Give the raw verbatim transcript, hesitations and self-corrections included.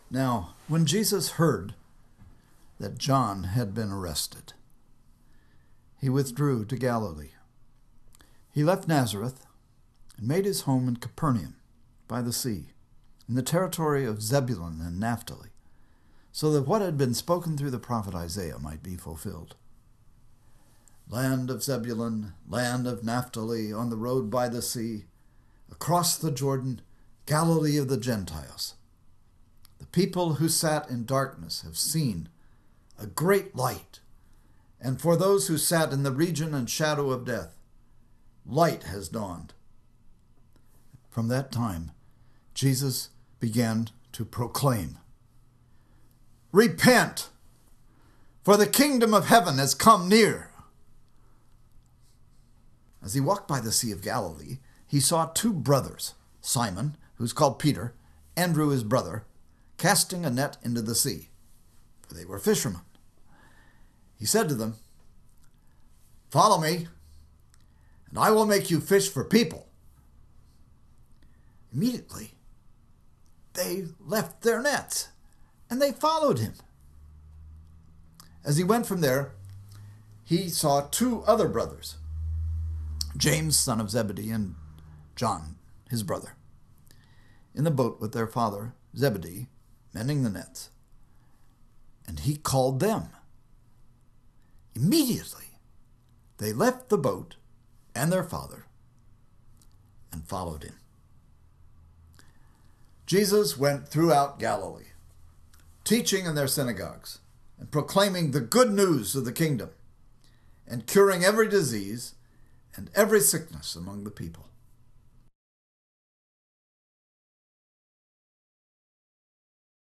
Now, when Jesus heard that John had been arrested, he withdrew to Galilee. He left Nazareth and made his home in Capernaum by the sea, in the territory of Zebulun and Naphtali, so that what had been spoken through the prophet Isaiah might be fulfilled. Land of Zebulun, land of Naphtali, on the road by the sea, across the Jordan, Galilee of the Gentiles. The people who sat in darkness have seen a great light, and for those who sat in the region and shadow of death, light has dawned. From that time, Jesus began to proclaim, "Repent, for the kingdom of heaven has come near." As he walked by the Sea of Galilee, he saw two brothers, Simon, who's called Peter, Andrew his brother, casting a net into the sea, for they were fishermen. He said to them, "Follow me, and I will make you fish for people." Immediately, they left their nets, and they followed him. As he went from there, he saw two other brothers, James, son of Zebedee, and John, his brother, in the boat with their father, Zebedee, mending the nets. And he called them. Immediately, they left the boat and their father and followed him. Jesus went throughout Galilee, teaching in their synagogues and proclaiming the good news of the kingdom and curing every disease and every sickness among the people.